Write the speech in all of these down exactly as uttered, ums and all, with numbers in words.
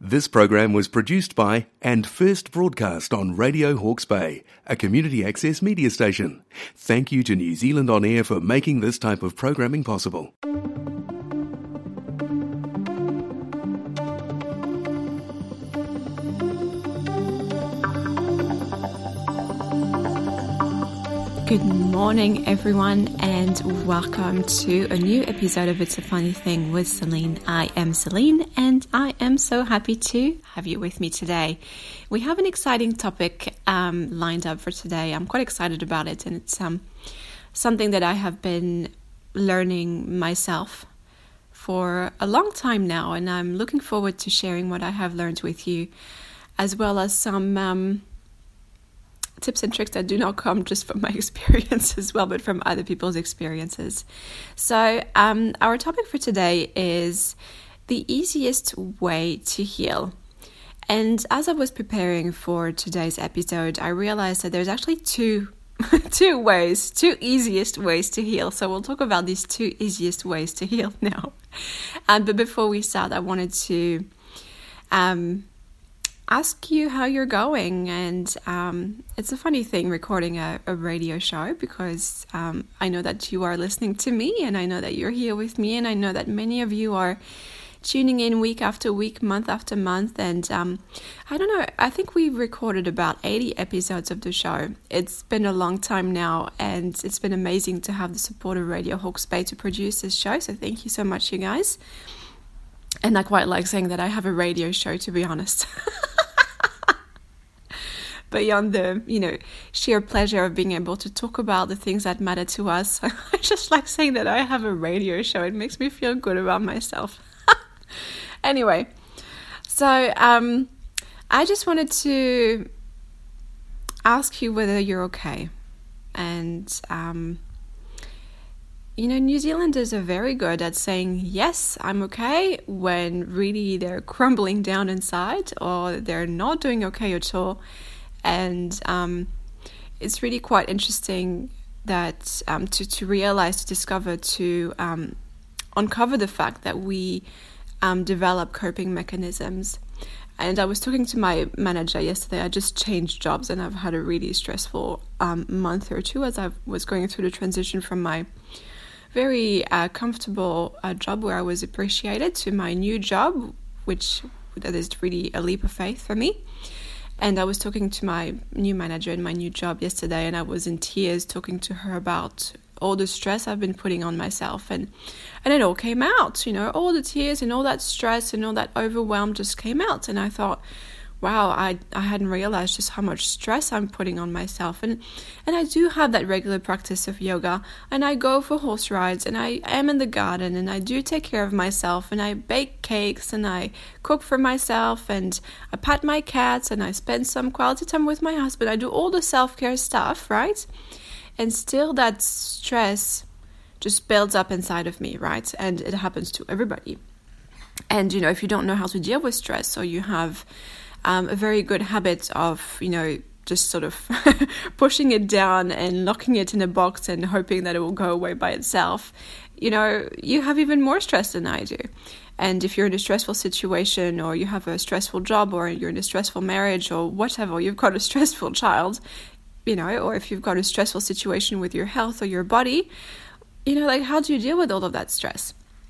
This program was produced by and first broadcast on Radio Hawke's Bay, a community access media station. Thank you to New Zealand On Air for making this type of programming possible. Good morning, everyone, and welcome to a new episode of It's a Funny Thing with Celine. I am Celine, and I am so happy to have you with me today. We have an exciting topic um, lined up for today. I'm quite excited about it, and it's um, something that I have been learning myself for a long time now, and I'm looking forward to sharing what I have learned with you, as well as some Um, tips and tricks that do not come just from my experience as well, but from other people's experiences. So um, our topic for today is the easiest way to heal. And as I was preparing for today's episode, I realized that there's actually two two ways, two easiest ways to heal. So we'll talk about these two easiest ways to heal now. Um, but before we start, I wanted to um, ask you how you're going. And um, it's a funny thing recording a, a radio show, because um, I know that you are listening to me, and I know that you're here with me, and I know that many of you are tuning in week after week, month after month. And um, I don't know, I think we've recorded about eighty episodes of the show. It's been a long time now, and it's been amazing to have the support of Radio Hawke's Bay to produce this show. So thank you so much, you guys. And I quite like saying that I have a radio show, to be honest. Beyond the, you know, sheer pleasure of being able to talk about the things that matter to us, I just like saying that I have a radio show. It makes me feel good about myself. Anyway, so um, I just wanted to ask you whether you're okay. And, um, you know, New Zealanders are very good at saying, yes, I'm okay, when really they're crumbling down inside, or they're not doing okay at all. And um, it's really quite interesting that um, to, to realize, to discover, to um, uncover the fact that we um, develop coping mechanisms. And I was talking to my manager yesterday. I just changed jobs, and I've had a really stressful um, month or two as I was going through the transition from my very uh, comfortable uh, job where I was appreciated to my new job, which that is really a leap of faith for me. And I was talking to my new manager in my new job yesterday, and I was in tears talking to her about all the stress I've been putting on myself. And, and it all came out, you know, all the tears and all that stress and all that overwhelm just came out. And I thought, wow, I I hadn't realized just how much stress I'm putting on myself. And and I do have that regular practice of yoga, and I go for horse rides, and I am in the garden, and I do take care of myself, and I bake cakes, and I cook for myself, and I pat my cats, and I spend some quality time with my husband. I do all the self-care stuff, right? And still that stress just builds up inside of me, right? And it happens to everybody. And, you know, if you don't know how to deal with stress, or you have Um, a very good habit of, you know, just sort of pushing it down and locking it in a box and hoping that it will go away by itself, you know, you have even more stress than I do. And if you're in a stressful situation, or you have a stressful job, or you're in a stressful marriage, or whatever, you've got a stressful child, you know, or if you've got a stressful situation with your health or your body, you know, like, how do you deal with all of that stress?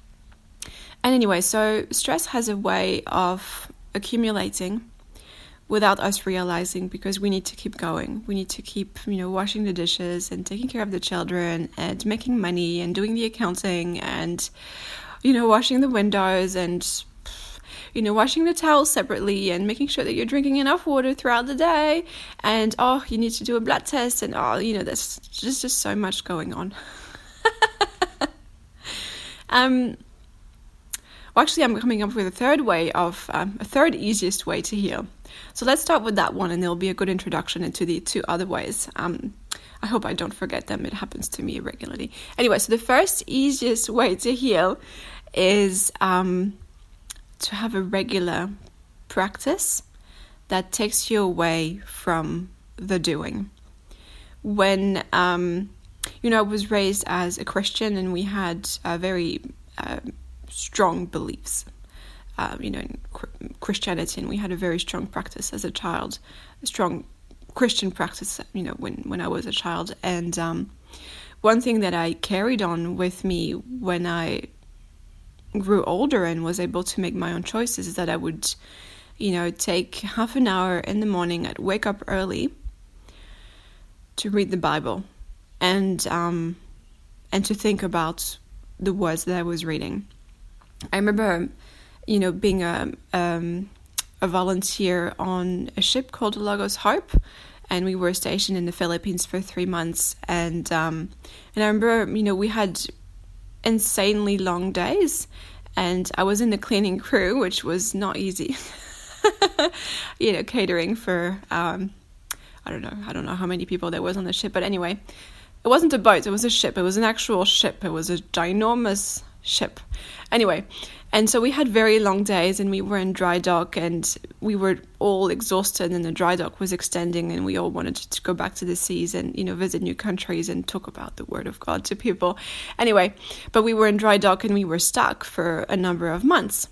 And anyway, so stress has a way of accumulating without us realizing, because we need to keep going. We need to keep, you know, washing the dishes and taking care of the children and making money and doing the accounting and, you know, washing the windows and, you know, washing the towels separately and making sure that you're drinking enough water throughout the day. And, oh, you need to do a blood test, and, oh, you know, there's just, just so much going on. um, well, actually, I'm coming up with a third way of, um, a third easiest way to heal. So let's start with that one, and there'll be a good introduction into the two other ways. Um, I hope I don't forget them. It happens to me regularly. Anyway, so the first easiest way to heal is um, to have a regular practice that takes you away from the doing. When, um, you know, I was raised as a Christian, and we had a very uh, strong beliefs. uh, you know, in Christianity, and we had a very strong practice as a child, a strong Christian practice, you know, when, when I was a child. And um, one thing that I carried on with me when I grew older and was able to make my own choices is that I would, you know, take half an hour in the morning. I'd wake up early to read the Bible and um, and to think about the words that I was reading. I remember, you know, being a um, a volunteer on a ship called Logos Hope, and we were stationed in the Philippines for three months. And um, and I remember, you know, we had insanely long days, and I was in the cleaning crew, which was not easy. You know, catering for um, I don't know, I don't know how many people there was on the ship, but anyway, it wasn't a boat, it was a ship. It was an actual ship. It was a ginormous ship. Anyway, and so we had very long days, and we were in dry dock, and we were all exhausted, and the dry dock was extending, and we all wanted to go back to the seas and, you know, visit new countries and talk about the word of God to people. Anyway, but we were in dry dock, and we were stuck for a number of months.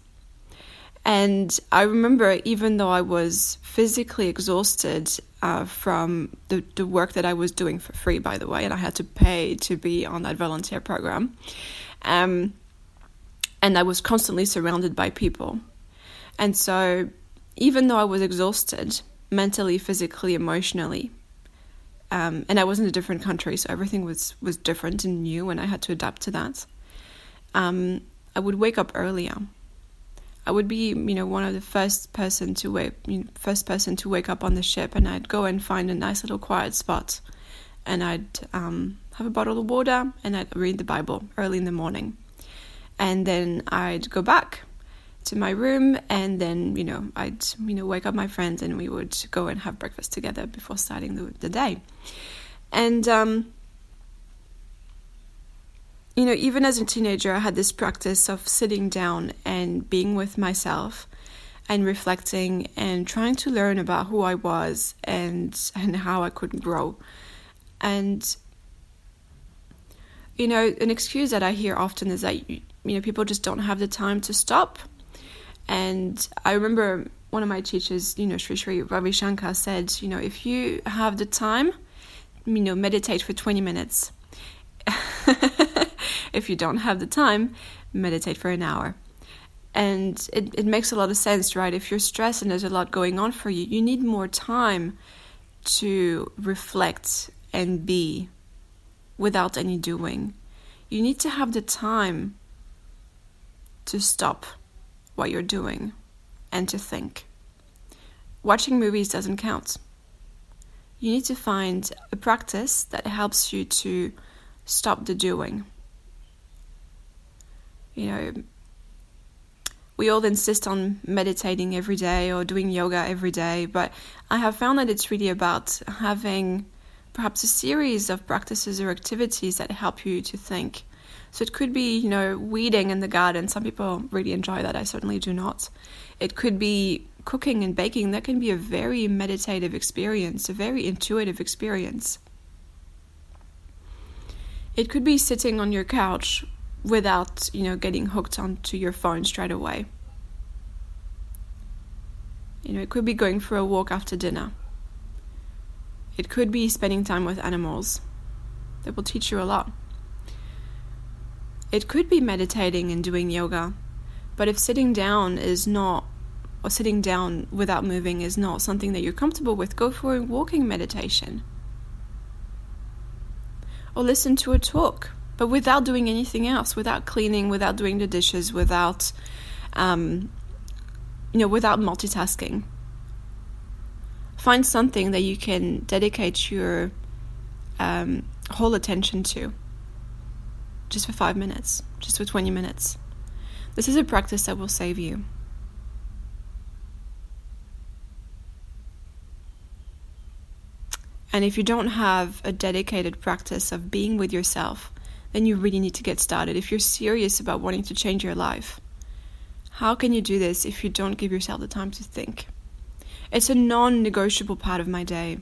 And I remember, even though I was physically exhausted uh, from the, the work that I was doing for free, by the way, and I had to pay to be on that volunteer program, um, and I was constantly surrounded by people. And so even though I was exhausted mentally, physically, emotionally, um, and I was in a different country, so everything was, was different and new, and I had to adapt to that, um, I would wake up earlier. I would be, you know, one of the first person to wake, you know, first person to wake up on the ship, and I'd go and find a nice little quiet spot, and I'd um, have a bottle of water, and I'd read the Bible early in the morning, and then I'd go back to my room, and then, you know, I'd, you know, wake up my friends, and we would go and have breakfast together before starting the, the day, and um. You know, even as a teenager, I had this practice of sitting down and being with myself and reflecting and trying to learn about who I was and and how I could grow. And, you know, an excuse that I hear often is that, you know, people just don't have the time to stop. And I remember one of my teachers, you know, Sri Sri Ravi Shankar said, you know, if you have the time, you know, meditate for twenty minutes. If you don't have the time, meditate for an hour. And it, it makes a lot of sense, right? If you're stressed and there's a lot going on for you, you need more time to reflect and be without any doing. You need to have the time to stop what you're doing and to think. Watching movies doesn't count. You need to find a practice that helps you to stop the doing. You know, we all insist on meditating every day or doing yoga every day, but I have found that it's really about having perhaps a series of practices or activities that help you to think. So it could be, you know, weeding in the garden. Some people really enjoy that. I certainly do not. It could be cooking and baking. That can be a very meditative experience, a very intuitive experience. It could be sitting on your couch without, you know, getting hooked onto your phone straight away. You know, it could be going for a walk after dinner. It could be spending time with animals. That will teach you a lot. It could be meditating and doing yoga. But if sitting down is not, or sitting down without moving is not something that you're comfortable with, go for a walking meditation. Or listen to a talk, but without doing anything else, without cleaning, without doing the dishes, without, um, you know, without multitasking. Find something that you can dedicate your um, whole attention to, just for five minutes, just for twenty minutes. This is a practice that will save you. And if you don't have a dedicated practice of being with yourself, then you really need to get started. If you're serious about wanting to change your life, how can you do this if you don't give yourself the time to think? It's a non-negotiable part of my day.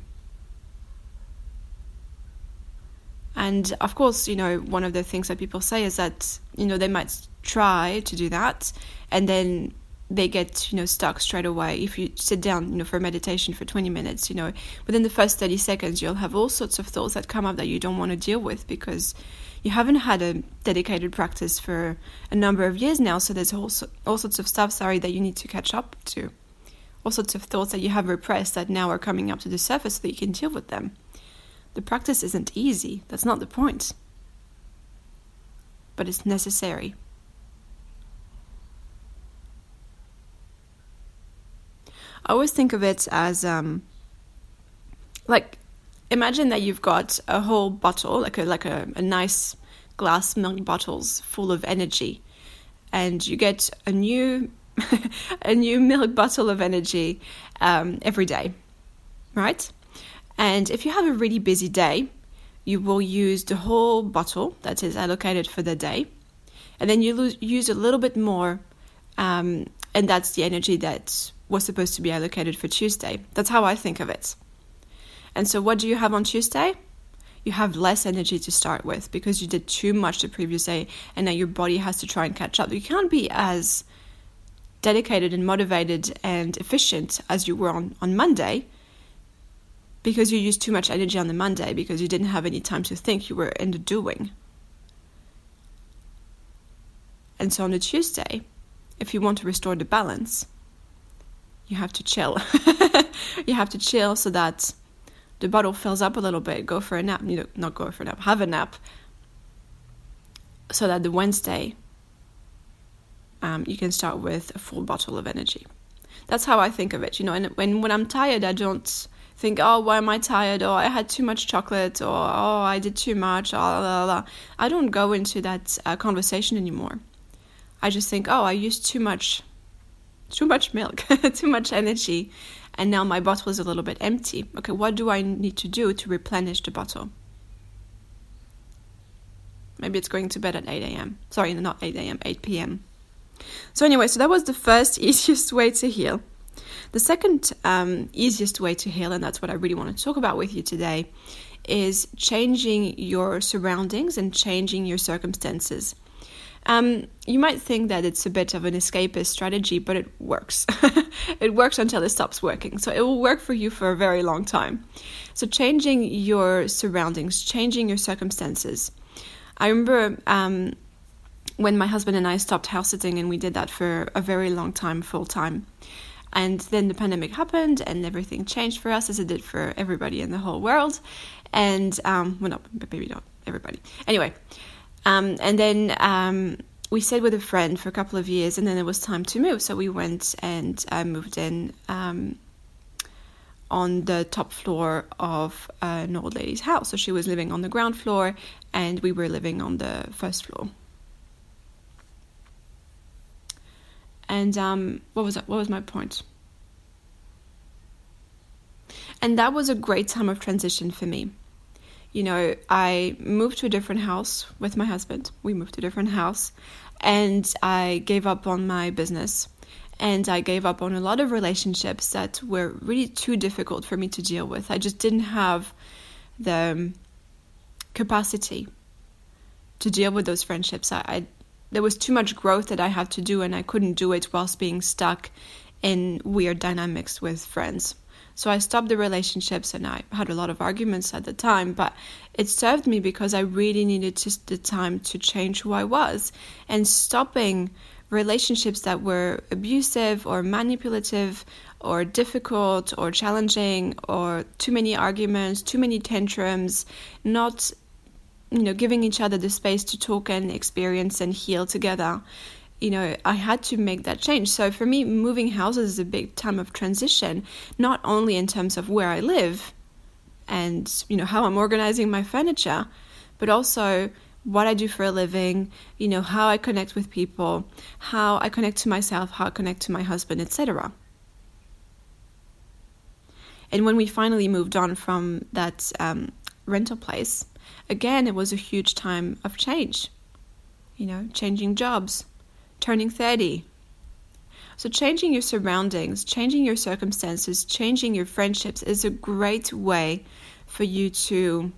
And of course, you know, one of the things that people say is that, you know, they might try to do that and then they get, you know, stuck straight away. If you sit down, you know, for meditation for twenty minutes, you know, within the first thirty seconds, you'll have all sorts of thoughts that come up that you don't want to deal with because you haven't had a dedicated practice for a number of years now. So there's all, all sorts of stuff, sorry, that you need to catch up to. All sorts of thoughts that you have repressed that now are coming up to the surface so that you can deal with them. The practice isn't easy. That's not the point. But it's necessary. I always think of it as, um, like, imagine that you've got a whole bottle, like a like a, a nice glass milk bottles full of energy, and you get a new a new milk bottle of energy um, every day, right? And if you have a really busy day, you will use the whole bottle that is allocated for the day, and then you lose, use a little bit more, um, and that's the energy that was supposed to be allocated for Tuesday. That's how I think of it. And so what do you have on Tuesday? You have less energy to start with because you did too much the previous day, and now your body has to try and catch up. You can't be as dedicated and motivated and efficient as you were on, on Monday because you used too much energy on the Monday because you didn't have any time to think. You were in the doing. And so on the Tuesday, if you want to restore the balance, you have to chill. You have to chill so that the bottle fills up a little bit. Go for a nap. You know, not go for a nap. Have a nap. So that the Wednesday, um, you can start with a full bottle of energy. That's how I think of it. You know, and when when I'm tired, I don't think, oh, why am I tired? Or I had too much chocolate. Or oh, I did too much. Or, blah, blah, blah. I don't go into that uh, conversation anymore. I just think, oh, I used too much. Too much milk, too much energy, and now my bottle is a little bit empty. Okay, what do I need to do to replenish the bottle? Maybe it's going to bed at eight a.m. Sorry, not eight a.m., eight p.m. So anyway, so that was the first easiest way to heal. The second um, easiest way to heal, and that's what I really want to talk about with you today, is changing your surroundings and changing your circumstances. Um, you might think that it's a bit of an escapist strategy, but it works. It works until it stops working. So it will work for you for a very long time. So changing your surroundings, changing your circumstances. I remember um, when my husband and I stopped house sitting, and we did that for a very long time, full time. And then the pandemic happened and everything changed for us, as it did for everybody in the whole world. And, um, well, no, maybe not everybody. Anyway. Um, and then um, we stayed with a friend for a couple of years, and then it was time to move. So we went and uh, moved in um, on the top floor of uh, an old lady's house. So she was living on the ground floor, and we were living on the first floor. And um, what was that? What was my point? And that was a great time of transition for me. You know, I moved to a different house with my husband. We moved to a different house, and I gave up on my business, and I gave up on a lot of relationships that were really too difficult for me to deal with. I just didn't have the capacity to deal with those friendships. I, I there was too much growth that I had to do, and I couldn't do it whilst being stuck in weird dynamics with friends. So I stopped the relationships, and I had a lot of arguments at the time, but it served me because I really needed just the time to change who I was. And stopping relationships that were abusive or manipulative or difficult or challenging or too many arguments, too many tantrums, not, you know, giving each other the space to talk and experience and heal together. You know, I had to make that change. So for me, moving houses is a big time of transition, not only in terms of where I live and, you know, how I'm organizing my furniture, but also what I do for a living, you know, how I connect with people, how I connect to myself, how I connect to my husband, et cetera. And when we finally moved on from that um, rental place, again, it was a huge time of change, you know, changing jobs, turning thirty. So changing your surroundings, changing your circumstances, changing your friendships is a great way for you to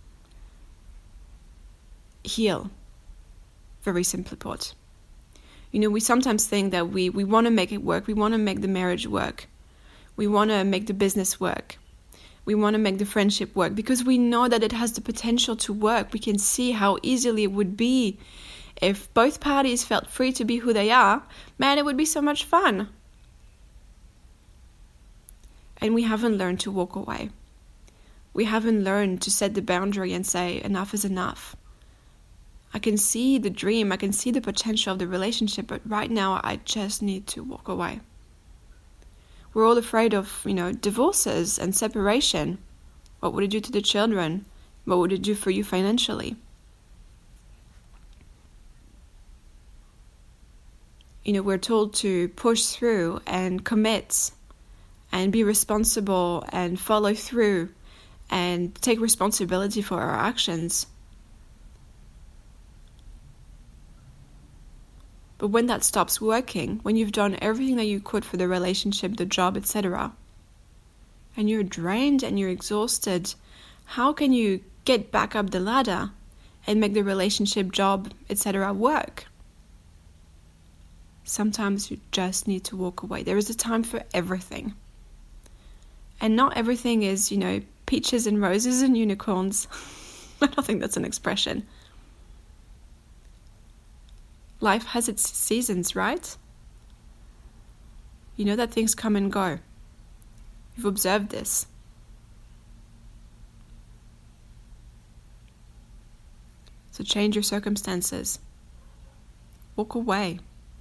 heal, very simply put. You know, we sometimes think that we, we want to make it work. We want to make the marriage work. We want to make the business work. We want to make the friendship work because we know that it has the potential to work. We can see how easily it would be if both parties felt free to be who they are. Man, it would be so much fun. And we haven't learned to walk away. We haven't learned to set the boundary and say, enough is enough. I can see the dream, I can see the potential of the relationship, but right now I just need to walk away. We're all afraid of, you know, divorces and separation. What would it do to the children? What would it do for you financially? You know, we're told to push through and commit and be responsible and follow through and take responsibility for our actions. But when that stops working, when you've done everything that you could for the relationship, the job, et cetera, and you're drained and you're exhausted, how can you get back up the ladder and make the relationship, job, et cetera work? Sometimes you just need to walk away. There is a time for everything. And not everything is, you know, peaches and roses and unicorns. I don't think that's an expression. Life has its seasons, right? You know that things come and go. You've observed this. So change your circumstances. Walk away.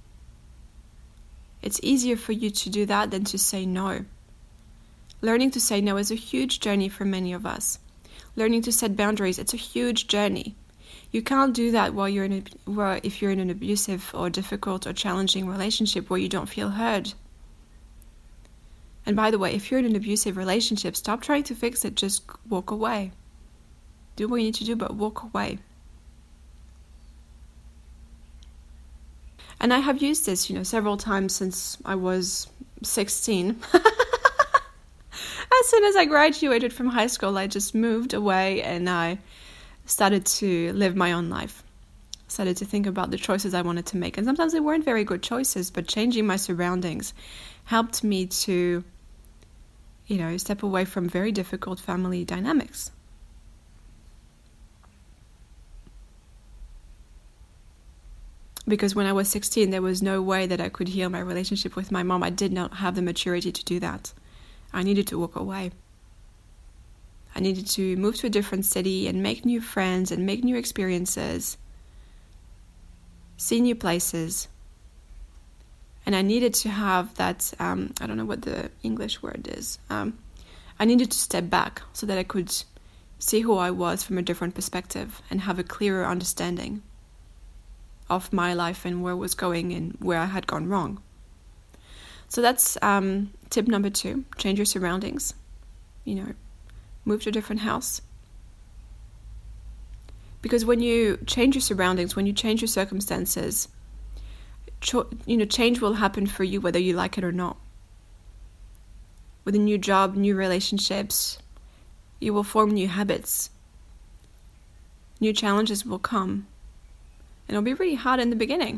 It's easier for you to do that than to say no. Learning to say no is a huge journey for many of us. Learning to set boundaries, it's a huge journey. You can't do that while you're in a, well, if you're in an abusive or difficult or challenging relationship where you don't feel heard. And by the way, if you're in an abusive relationship, stop trying to fix it. Just walk away. Do what you need to do, but walk away. And I have used this, you know, several times since I was sixteen. As soon as I graduated from high school, I just moved away and I started to live my own life. Started to think about the choices I wanted to make. And sometimes they weren't very good choices, but changing my surroundings helped me to, you know, step away from very difficult family dynamics. Because when I was sixteen, there was no way that I could heal my relationship with my mom. I did not have the maturity to do that. I needed to walk away. I needed to move to a different city and make new friends and make new experiences, see new places. And I needed to have that, um, I don't know what the English word is. Um, I needed to step back so that I could see who I was from a different perspective and have a clearer understanding of my life and where I was going and where I had gone wrong. So that's um, tip number two, change your surroundings. You know, move to a different house. Because when you change your surroundings, when you change your circumstances, cho- you know, change will happen for you whether you like it or not. With a new job, new relationships, you will form new habits. New challenges will come. And it'll be really hard in the beginning.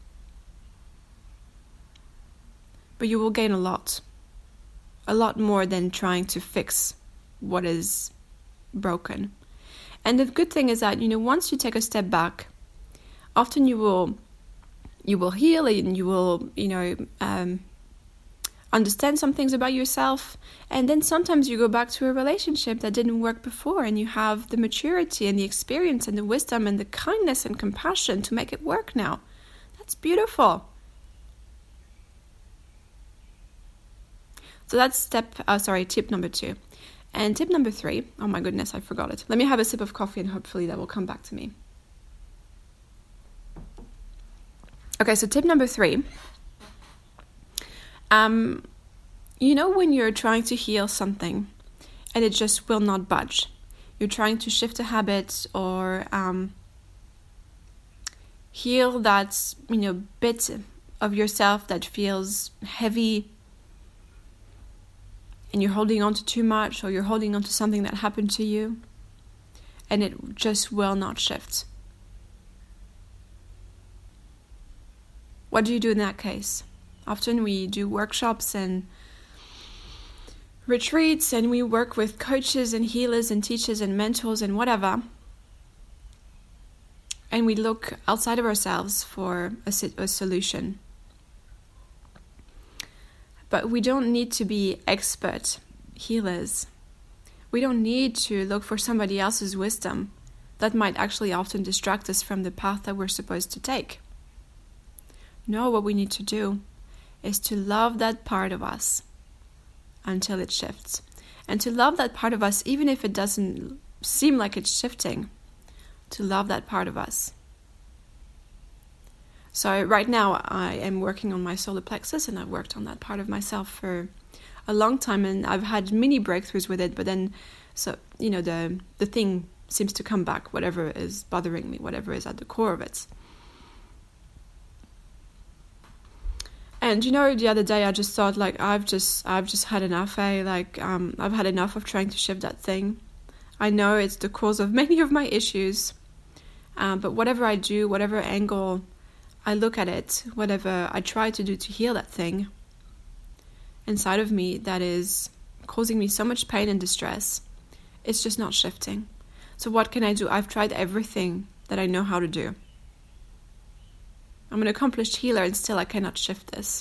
But you will gain a lot. A lot more than trying to fix what is broken. And the good thing is that, you know, once you take a step back, often you will you will heal and you will, you know, um, understand some things about yourself. And then sometimes you go back to a relationship that didn't work before and you have the maturity and the experience and the wisdom and the kindness and compassion to make it work now. That's beautiful. So that's step, uh, sorry, tip number two. And tip number three, oh my goodness, I forgot it. Let me have a sip of coffee and hopefully that will come back to me. Okay, so tip number three. Um, you know when you're trying to heal something and it just will not budge. You're trying to shift a habit or um, heal that, you know, bit of yourself that feels heavy, and you're holding on to too much, or you're holding on to something that happened to you, and it just will not shift. What do you do in that case? Often we do workshops and retreats, and we work with coaches and healers and teachers and mentors and whatever. And we look outside of ourselves for a, a solution. But we don't need to be expert healers. We don't need to look for somebody else's wisdom. That might actually often distract us from the path that we're supposed to take. No, what we need to do is to love that part of us until it shifts. And to love that part of us, even if it doesn't seem like it's shifting, to love that part of us. So right now I am working on my solar plexus, and I've worked on that part of myself for a long time, and I've had mini breakthroughs with it, but then, so you know, the the thing seems to come back, whatever is bothering me, whatever is at the core of it. And you know, the other day I just thought, like, I've just I've just had enough, eh? Like, um, I've had enough of trying to shift that thing. I know it's the cause of many of my issues, um, but whatever I do, whatever angle I look at it, whatever I try to do to heal that thing inside of me that is causing me so much pain and distress, it's just not shifting. So what can I do? I've tried everything that I know how to do. I'm an accomplished healer, and still I cannot shift this.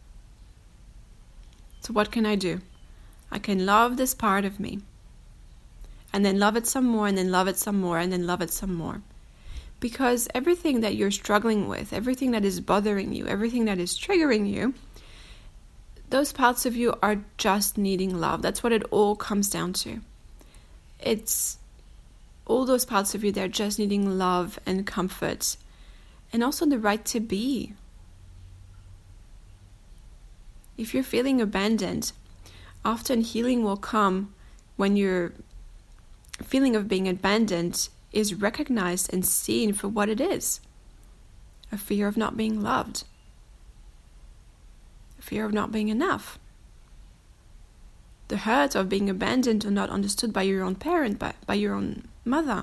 So what can I do? I can love this part of me, and then love it some more, and then love it some more, and then love it some more. Because everything that you're struggling with, everything that is bothering you, everything that is triggering you, those parts of you are just needing love. That's what it all comes down to. It's all those parts of you, they're just needing love and comfort, and also the right to be. If you're feeling abandoned, often healing will come when your feeling of being abandoned is recognized and seen for what it is. A fear of not being loved. A fear of not being enough. The hurt of being abandoned or not understood by your own parent, by, by your own mother.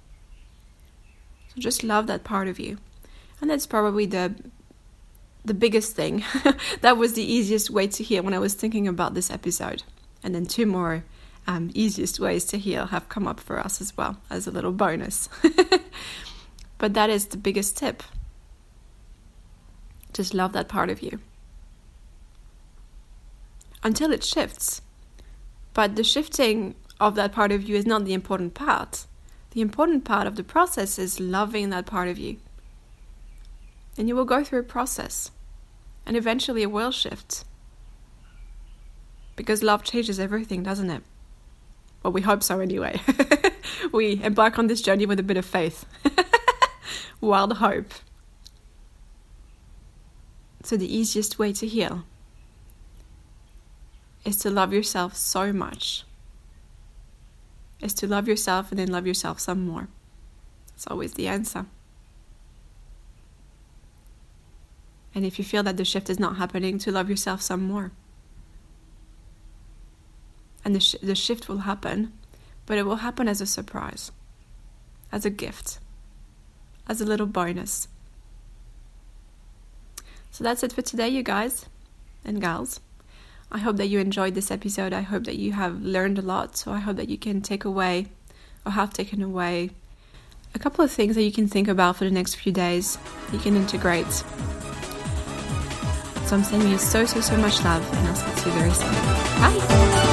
So just love that part of you. And that's probably the the biggest thing. That was the easiest way to heal when I was thinking about this episode. And then two more um, easiest ways to heal have come up for us as well, as a little bonus. But that is the biggest tip. Just love that part of you. Until it shifts. But the shifting of that part of you is not the important part. The important part of the process is loving that part of you. And you will go through a process. And eventually it will shift. Because love changes everything, doesn't it? Well, we hope so anyway. We embark on this journey with a bit of faith. Wild hope. So the easiest way to heal is to love yourself so much. Is to love yourself and then love yourself some more. It's always the answer. And if you feel that the shift is not happening, to love yourself some more. And the, sh- the shift will happen, but it will happen as a surprise, as a gift, as a little bonus. So that's it for today, you guys and gals. I hope that you enjoyed this episode. I hope that you have learned a lot. So I hope that you can take away, or have taken away, a couple of things that you can think about for the next few days. You can integrate. So I'm sending you so, so, so much love, and I'll speak to you very soon. Bye!